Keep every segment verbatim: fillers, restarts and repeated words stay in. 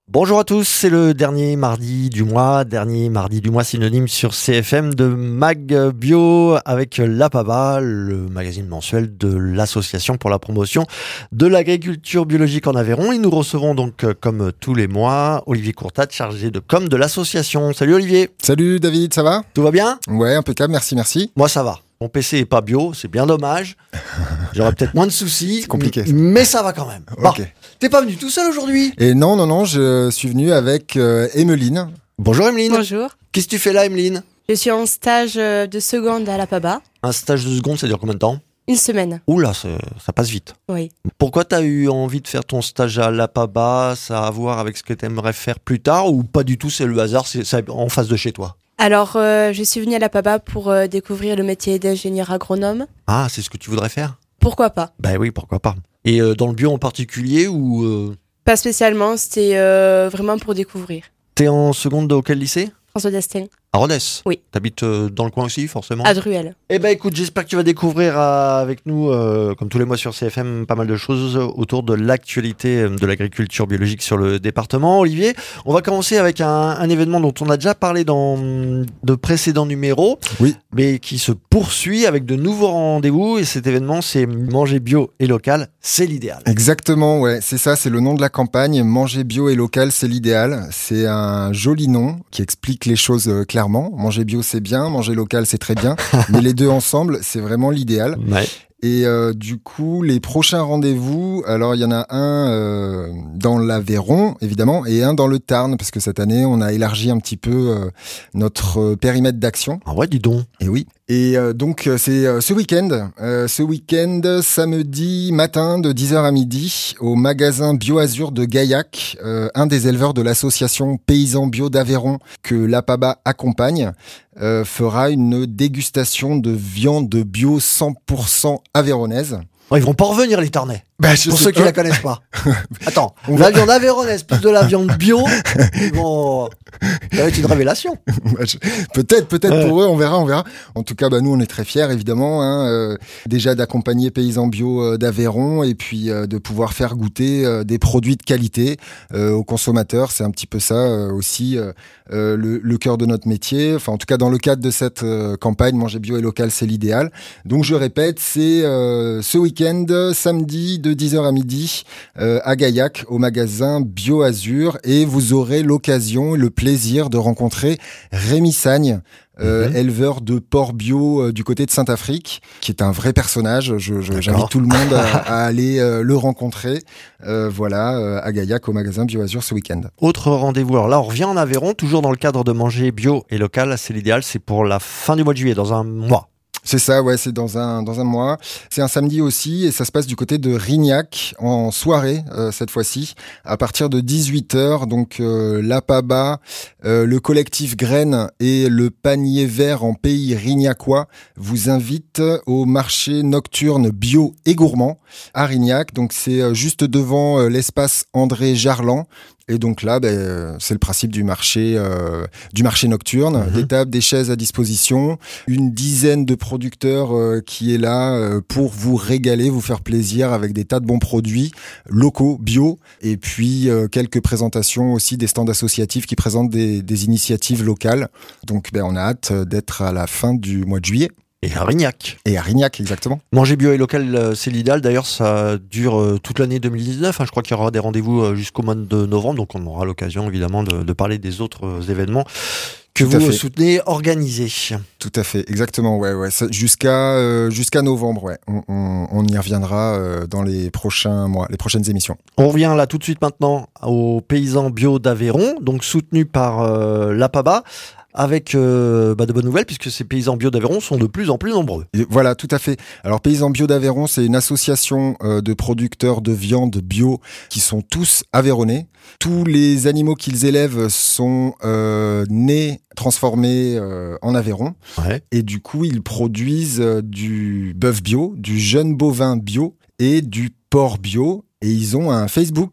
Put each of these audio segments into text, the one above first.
Bonjour à tous, c'est le dernier mardi du mois, dernier mardi du mois synonyme sur C F M de Mag Bio avec l'Apaba, le magazine mensuel de l'association pour la promotion de l'agriculture biologique en Aveyron. Et nous recevons donc, comme tous les mois, Olivier Courtat, chargé de com de l'association. Salut Olivier. Salut David, ça va ? Tout va bien ? Ouais, impeccable, merci, merci. Moi ça va. Mon P C est pas bio, c'est bien dommage. J'aurais peut-être moins de soucis. C'est compliqué. Ça. Mais ça va quand même. Bon, Ok. T'es pas venu tout seul aujourd'hui ? Et non, non, non, je suis venu avec euh, Emeline. Bonjour Emeline. Bonjour. Qu'est-ce que tu fais là Emeline ? Je suis en stage de seconde à l'Apaba. Un stage de seconde, ça dure combien de temps ? Une semaine. Oula, ça, ça passe vite. Oui. Pourquoi t'as eu envie de faire ton stage à l'Apaba ? Ça a à voir avec ce que t'aimerais faire plus tard ou pas du tout, c'est le hasard, c'est, c'est en face de chez toi ? Alors, euh, je suis venue à l'Apaba pour euh, découvrir le métier d'ingénieur agronome. Ah, c'est ce que tu voudrais faire ? Pourquoi pas ? Ben oui, pourquoi pas. Et euh, dans le bio en particulier ou euh... Pas spécialement, c'était euh, vraiment pour découvrir. T'es en seconde de quel lycée ? François Destin, À Rodez ? Oui. T'habites euh, dans le coin aussi, forcément ? à Druel. Eh ben écoute, j'espère que tu vas découvrir euh, avec nous, euh, comme tous les mois sur C F M, pas mal de choses autour de l'actualité euh, de l'agriculture biologique sur le département. Olivier, on va commencer avec un, un événement dont on a déjà parlé dans de précédents numéros, Oui. mais qui se poursuit avec de nouveaux rendez-vous. Et cet événement, c'est Manger bio et local, c'est l'idéal. Exactement, ouais, c'est ça, c'est le nom de la campagne. Manger bio et local, c'est l'idéal. C'est un joli nom qui explique les choses euh, clairement. Manger bio, c'est bien, manger local, c'est très bien. Mais les deux ensemble, c'est vraiment l'idéal. Ouais. Et euh, du coup, les prochains rendez-vous, alors il y en a un euh, dans l'Aveyron, évidemment, et un dans le Tarn, parce que cette année, on a élargi un petit peu euh, notre euh, périmètre d'action. Ah ouais, dis donc. Et oui. Et euh, donc, euh, c'est euh, ce week-end, euh, ce week-end, samedi matin, de dix heures à midi, au magasin BioAzur de Gaillac, euh, un des éleveurs de l'association Paysans Bio d'Aveyron, que l'Apaba accompagne, euh, fera une dégustation de viande bio cent pour cent aveyronnaise. Oh, ils vont pas revenir les Tarnais. Bah, je Pour sais ceux qui pas. la connaissent pas. Attends, On la va- viande aveyronnaise plus de la viande bio, ils vont... ça va être une révélation. Bah, je- Peut-être, peut-être Ouais. pour eux, on verra, on verra. En tout cas, bah, nous, on est très fiers, évidemment, hein, euh, déjà d'accompagner Paysans Bio euh, d'Aveyron et puis euh, de pouvoir faire goûter euh, des produits de qualité euh, aux consommateurs. C'est un petit peu ça euh, aussi euh, euh, le, le cœur de notre métier. Enfin, en tout cas, dans le cadre de cette euh, campagne, manger bio et local, c'est l'idéal. Donc, je répète, c'est euh, ce week-end, samedi, de dix heures à midi, euh, à Gaillac, au magasin BioAzur, et vous aurez l'occasion et le plaisir de rencontrer Rémi Sagne, euh, Mhm. éleveur de porc bio euh, du côté de Saint-Afrique, qui est un vrai personnage. Je, je- D'accord. j'invite tout le monde à, à aller euh, le rencontrer. Euh, voilà, euh, à Gaillac, au magasin BioAzur ce week-end. Autre rendez-vous. Alors là, on revient en Aveyron, toujours dans le cadre de Manger bio et local, c'est l'idéal, c'est pour la fin du mois de juillet, dans un mois. C'est ça, ouais, c'est dans un dans un mois. C'est un samedi aussi et ça se passe du côté de Rignac en soirée euh, cette fois-ci à partir de dix-huit heures. Donc euh, l'Apaba, euh, le collectif Graines et le panier vert en pays rignacois vous invitent au marché nocturne bio et gourmand à Rignac. Donc c'est euh, juste devant euh, l'espace André Jarlan. Et donc là, ben, euh, c'est le principe du marché, euh, du marché nocturne, Mhm. des tables, des chaises à disposition, une dizaine de producteurs euh, qui est là euh, pour vous régaler, vous faire plaisir avec des tas de bons produits locaux, bio, et puis euh, quelques présentations aussi des stands associatifs qui présentent des, des initiatives locales. Donc ben, on a hâte d'être à la fin du mois de juillet. Et à Rignac. Et à Rignac, exactement. Manger bio et local, euh, c'est l'idéal. D'ailleurs, ça dure euh, toute l'année deux mille dix-neuf. hein. Je crois qu'il y aura des rendez-vous euh, jusqu'au mois de novembre. Donc, on aura l'occasion, évidemment, de, de parler des autres euh, événements que Tout à vous euh, fait. soutenez, organisés. Tout à fait, exactement, ouais, ouais. Ça, jusqu'à euh, jusqu'à novembre, ouais. On, on, on y reviendra euh, dans les prochains mois, les prochaines émissions. On revient là tout de suite maintenant aux paysans bio d'Aveyron, donc soutenus par euh, l'Apaba, avec euh, bah, de bonnes nouvelles puisque ces paysans bio d'Aveyron sont de plus en plus nombreux. Et voilà, tout à fait. Alors, Paysans Bio d'Aveyron, c'est une association euh, de producteurs de viande bio qui sont tous aveyronnais. Tous les animaux qu'ils élèvent sont euh, nés, transformés euh, en Aveyron. Ouais. Et du coup, ils produisent euh, du bœuf bio, du jeune bovin bio et du porc bio. Et ils ont un Facebook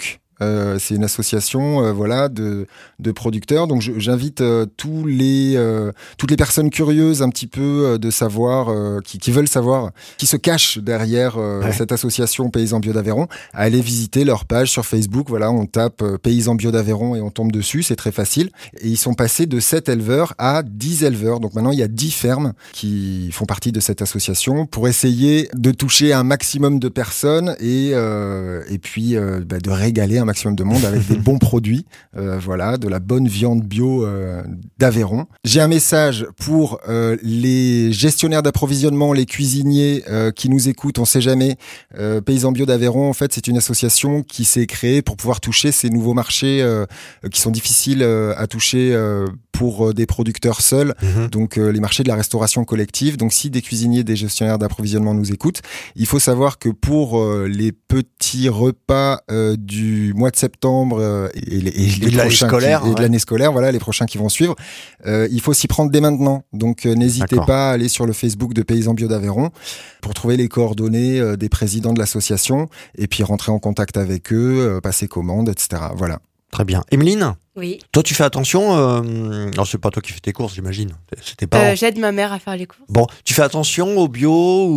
Euh, c'est une association, euh, voilà, de de producteurs. Donc, je, j'invite euh, tous les euh, toutes les personnes curieuses un petit peu euh, de savoir, euh, qui, qui veulent savoir, qui se cachent derrière euh, ouais. cette association Paysans Bio d'Aveyron, à aller visiter leur page sur Facebook. Voilà, on tape euh, Paysans Bio d'Aveyron et on tombe dessus. C'est très facile. Et ils sont passés de sept éleveurs à dix éleveurs. Donc maintenant, il y a dix fermes qui font partie de cette association pour essayer de toucher un maximum de personnes et euh, et puis euh, bah, de régaler un maximum de monde avec des bons produits, euh, voilà, de la bonne viande bio euh, d'Aveyron. J'ai un message pour euh, les gestionnaires d'approvisionnement, les cuisiniers euh, qui nous écoutent, on sait jamais. Euh, Paysans Bio d'Aveyron, en fait, c'est une association qui s'est créée pour pouvoir toucher ces nouveaux marchés euh, qui sont difficiles euh, à toucher euh, pour euh, des producteurs seuls, mmh. donc euh, les marchés de la restauration collective. Donc si des cuisiniers, des gestionnaires d'approvisionnement nous écoutent, il faut savoir que pour euh, les petits repas euh, du mois de septembre euh, et, les, et les et prochains scolaire, qui, et ouais. de l'année scolaire, voilà, les prochains qui vont suivre, euh, il faut s'y prendre dès maintenant. Donc euh, n'hésitez D'accord. pas à aller sur le Facebook de Paysans Bio d'Aveyron pour trouver les coordonnées euh, des présidents de l'association et puis rentrer en contact avec eux, euh, passer commande, et cetera. Voilà. Très bien. Emeline ? Oui. Toi, tu fais attention. Euh... Alors, c'est pas toi qui fais tes courses, j'imagine. C'était pas. Euh, j'aide ma mère à faire les courses. Bon, tu fais attention au bio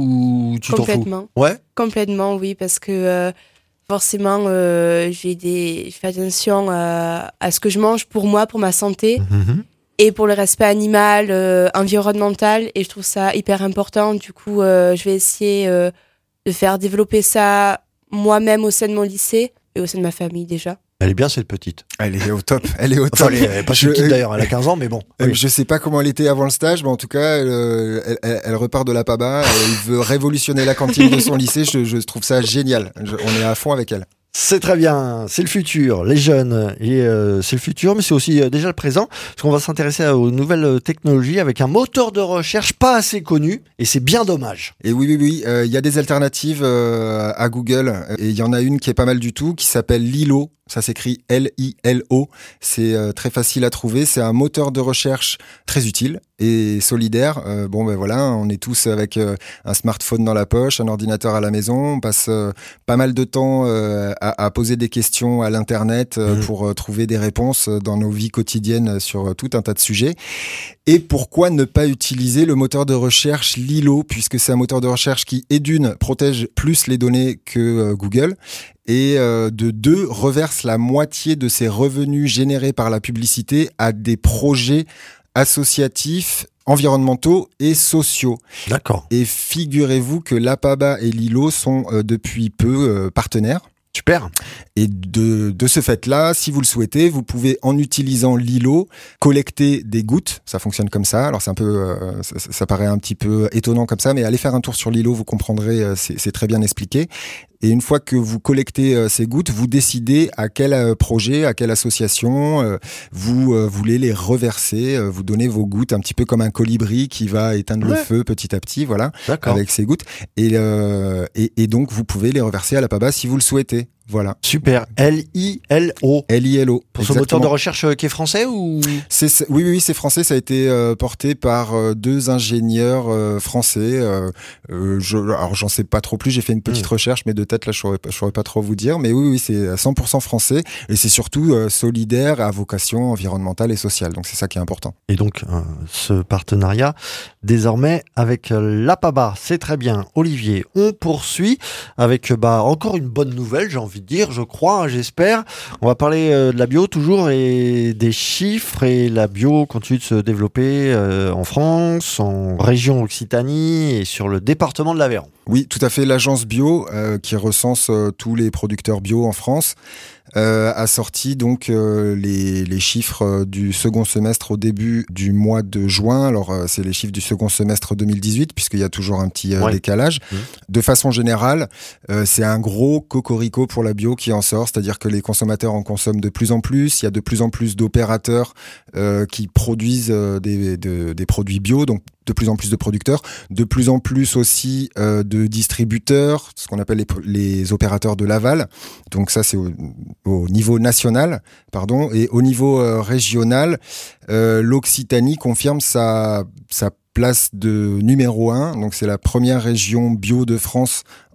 ou tu t'en fous ? Complètement. Ouais. Complètement, oui, parce que euh, forcément, euh, j'ai des, je fais attention à, à ce que je mange pour moi, pour ma santé, mm-hmm. et pour le respect animal, euh, environnemental, et je trouve ça hyper important. Du coup, euh, je vais essayer euh, de faire développer ça moi-même au sein de mon lycée et au sein de ma famille déjà. Elle est bien cette petite. Elle est au top. Elle est au top. Enfin, elle est pas je, petite d'ailleurs. Elle a quinze ans, mais bon. Euh, oui. Je sais pas comment elle était avant le stage, mais en tout cas, elle, elle, elle, elle repart de la P A B A. Elle veut révolutionner la cantine de son lycée. Je, je trouve ça génial. Je, on est à fond avec elle. C'est très bien, c'est le futur, les jeunes, et euh, c'est le futur, mais c'est aussi euh, déjà le présent, parce qu'on va s'intéresser aux nouvelles technologies avec un moteur de recherche pas assez connu, et c'est bien dommage. Et oui, oui, oui, il euh, y a des alternatives euh, à Google, et il y en a une qui est pas mal du tout, qui s'appelle Lilo. Ça s'écrit L I L O. C'est euh, très facile à trouver. C'est un moteur de recherche très utile et solidaire. Euh, bon, ben voilà, on est tous avec euh, un smartphone dans la poche, un ordinateur à la maison. On passe euh, pas mal de temps euh, à, à poser des questions à l'internet euh, mmh. pour euh, trouver des réponses dans nos vies quotidiennes sur euh, tout un tas de sujets. Et pourquoi ne pas utiliser le moteur de recherche Lilo, puisque c'est un moteur de recherche qui, et d'une, protège plus les données que euh, Google, et euh, de deux, reverse la moitié de ses revenus générés par la publicité à des projets associatifs, environnementaux et sociaux. D'accord. Et figurez-vous que l'A P A B A et Lilo sont euh, depuis peu euh, partenaires. Super. Et de, de ce fait-là, si vous le souhaitez, vous pouvez, en utilisant Lilo, collecter des gouttes. Ça fonctionne comme ça. Alors, c'est un peu, euh, ça, ça paraît un petit peu étonnant comme ça, mais allez faire un tour sur Lilo, vous comprendrez, euh, c'est, c'est très bien expliqué. Et une fois que vous collectez euh, ces gouttes, vous décidez à quel euh, projet, à quelle association euh, vous euh, voulez les reverser. Euh, vous donnez vos gouttes un petit peu comme un colibri qui va éteindre ouais. le feu petit à petit, voilà, D'accord. avec ses gouttes. Et, euh, et, et donc, vous pouvez les reverser à la P A B A si vous le souhaitez. Voilà. Super. L I L O. L I L O. Pour ce moteur de recherche qui est français ou? C'est, c'est, oui, oui, oui, c'est français. Ça a été euh, porté par euh, deux ingénieurs euh, français. Euh, euh, je, alors, j'en sais pas trop plus. J'ai fait une petite mmh. recherche, mais de tête, là, je saurais pas, je saurais pas trop vous dire. Mais oui, oui, c'est à cent pour cent français. Et c'est surtout euh, solidaire à vocation environnementale et sociale. Donc, c'est ça qui est important. Et donc, euh, ce partenariat, désormais, avec l'A P A B A, c'est très bien. Olivier, on poursuit avec, bah, encore une bonne nouvelle, j'ai envie de dire, je crois, j'espère. On va parler euh, de la bio toujours et des chiffres, et la bio continue de se développer euh, en France, en région Occitanie et sur le département de l'Aveyron. Oui, tout à fait. L'agence bio euh, qui recense euh, tous les producteurs bio en France euh, a sorti donc euh, les, les chiffres euh, du second semestre au début du mois de juin. Alors euh, c'est les chiffres du second semestre deux mille dix-huit puisqu'il y a toujours un petit euh, ouais. décalage. Mmh. De façon générale, euh, c'est un gros cocorico pour la bio qui en sort, c'est-à-dire que les consommateurs en consomment de plus en plus. Il y a de plus en plus d'opérateurs euh, qui produisent euh, des, de, des produits bio, donc de plus en plus de producteurs, de plus en plus aussi euh, de distributeurs, ce qu'on appelle les, les opérateurs de l'aval. Donc ça, c'est au, au niveau national, pardon, et au niveau euh, régional, euh, l'Occitanie confirme sa, sa place de numéro un. Donc c'est la première région bio de France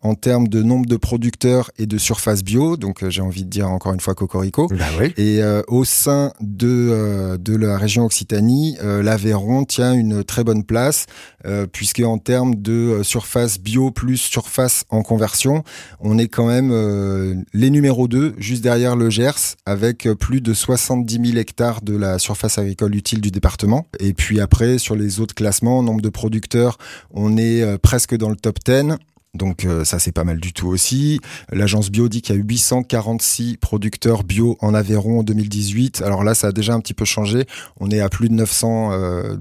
en termes de nombre de producteurs et de surface bio. Donc, euh, j'ai envie de dire encore une fois cocorico. Bah oui. Et euh, au sein de euh, de la région Occitanie, euh, l'Aveyron tient une très bonne place, euh, puisque en termes de euh, surface bio plus surface en conversion, on est quand même euh, les numéros deux, juste derrière le Gers, avec plus de soixante-dix mille hectares de la surface agricole utile du département. Et puis après, sur les autres classements, nombre de producteurs, on est euh, presque dans le top dix. Donc euh, ça c'est pas mal du tout aussi. L'agence bio dit qu'il y a eu huit cent quarante-six producteurs bio en Aveyron en deux mille dix-huit. Alors là ça a déjà un petit peu changé. On est à plus de neuf cents euh,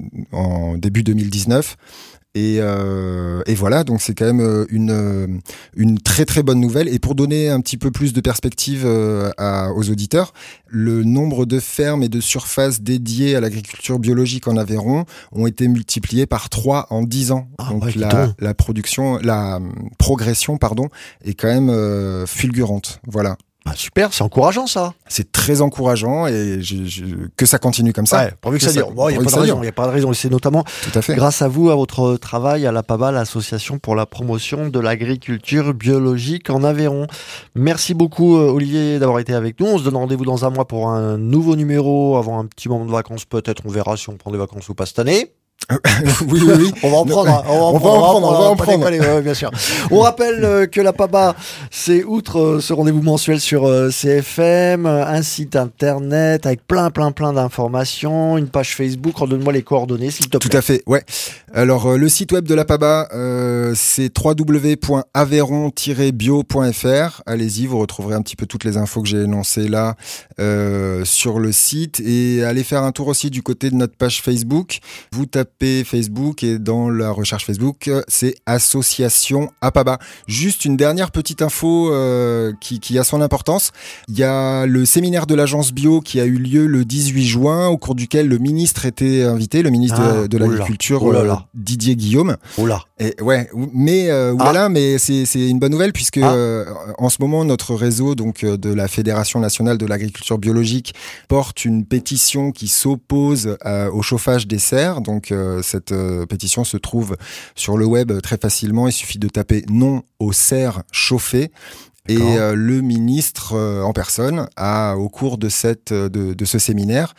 en début deux mille dix-neuf. Et, euh, et voilà, donc c'est quand même une une très très bonne nouvelle. Et pour donner un petit peu plus de perspective euh, à, aux auditeurs, le nombre de fermes et de surfaces dédiées à l'agriculture biologique en Aveyron ont été multipliés par trois en dix ans. Ah, donc ouais, la, la production, la progression, pardon, est quand même euh, fulgurante. Voilà. Ah, super, c'est encourageant ça. C'est très encourageant et je, je, que ça continue comme ça. Ouais, pourvu que, que ça dure. Bon, il n'y a pas de raison. Il n'y a pas de raison. Et c'est notamment Tout à fait. grâce à vous, à votre travail à la P A B A, l'association pour la promotion de l'agriculture biologique en Aveyron. Merci beaucoup Olivier d'avoir été avec nous. On se donne rendez-vous dans un mois pour un nouveau numéro avant un petit moment de vacances. Peut-être on verra si on prend des vacances ou pas cette année. oui, oui, oui. On va en prendre. On va en on prendre. Va en prendre, on va en prendre. Décoller, ouais, bien sûr. On rappelle euh, que la P A B A, c'est outre euh, ce rendez-vous mensuel sur euh, C F M, euh, un site internet avec plein, plein, plein d'informations, une page Facebook. Redonne-moi les coordonnées, s'il te plaît. Tout à fait. Ouais. Alors euh, le site web de la P A B A, euh, c'est w w w point aveyron tiret bio point f r. Allez-y, vous retrouverez un petit peu toutes les infos que j'ai énoncées là euh, sur le site et allez faire un tour aussi du côté de notre page Facebook. Vous tapez Facebook et dans la recherche Facebook, c'est Association A P A B A. Juste une dernière petite info euh, qui, qui a son importance. Il y a le séminaire de l'agence bio qui a eu lieu le dix-huit juin, au cours duquel le ministre était invité, le ministre ah, de, de l'Agriculture, oh là là. Euh, Didier Guillaume. Oh là. Et ouais, mais euh, oulala, ah. mais c'est c'est une bonne nouvelle puisque ah. euh, en ce moment notre réseau donc de la Fédération nationale de l'agriculture biologique porte une pétition qui s'oppose euh, au chauffage des serres. Donc euh, cette euh, pétition se trouve sur le web très facilement. Il suffit de taper non aux serres chauffées. Et euh, le ministre euh, en personne a, au cours de cette de, de ce séminaire,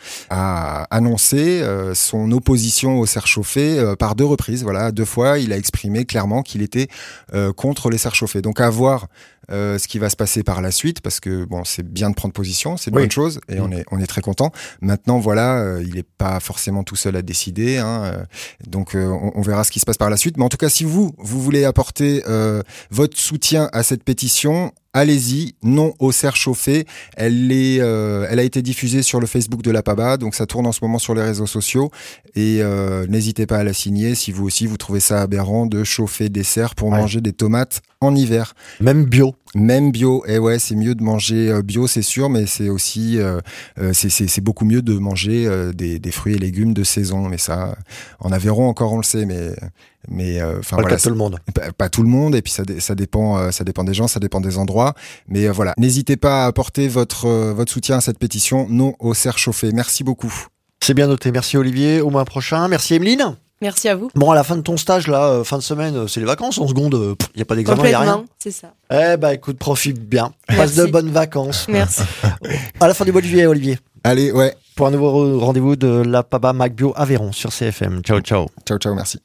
a annoncé euh, son opposition aux serres chauffées euh, par deux reprises. Voilà, deux fois, il a exprimé clairement qu'il était euh, contre les serres chauffées. Donc à voir euh, ce qui va se passer par la suite, parce que bon, c'est bien de prendre position, c'est une oui. bonne chose, et mmh. on est on est très content. Maintenant, voilà, euh, il n'est pas forcément tout seul à décider, hein, euh, donc euh, on, on verra ce qui se passe par la suite. Mais en tout cas, si vous vous voulez apporter euh, votre soutien à cette pétition, allez-y, non aux serres chauffées. Elle est, euh, elle a été diffusée sur le Facebook de la P A B A, donc ça tourne en ce moment sur les réseaux sociaux. Et euh, n'hésitez pas à la signer si vous aussi vous trouvez ça aberrant de chauffer des serres pour ouais. manger des tomates en hiver. Même bio. Même bio. Et ouais, c'est mieux de manger bio, c'est sûr, mais c'est aussi, euh, c'est, c'est, c'est beaucoup mieux de manger euh, des, des fruits et légumes de saison. Mais ça, en Aveyron encore on le sait, mais mais enfin euh, voilà, pas tout le monde. Pas, pas tout le monde. Et puis ça, ça dépend, euh, ça dépend des gens, ça dépend des endroits. Mais euh, voilà, n'hésitez pas à apporter votre euh, votre soutien à cette pétition. Non aux serres chauffées. Merci beaucoup. C'est bien noté. Merci Olivier. Au mois prochain. Merci Emeline. Merci à vous. Bon, à la fin de ton stage, là, euh, fin de semaine, euh, c'est les vacances en seconde. Il euh, n'y a pas d'examen, il n'y a rien. C'est ça. Eh ben, écoute, profite bien. Merci. Passe de bonnes vacances. Merci. À la fin du mois de juillet, Olivier. Allez, ouais. Pour un nouveau rendez-vous de la P A B A MacBio Aveyron sur C F M. Ciao, ciao. Ciao, ciao, merci.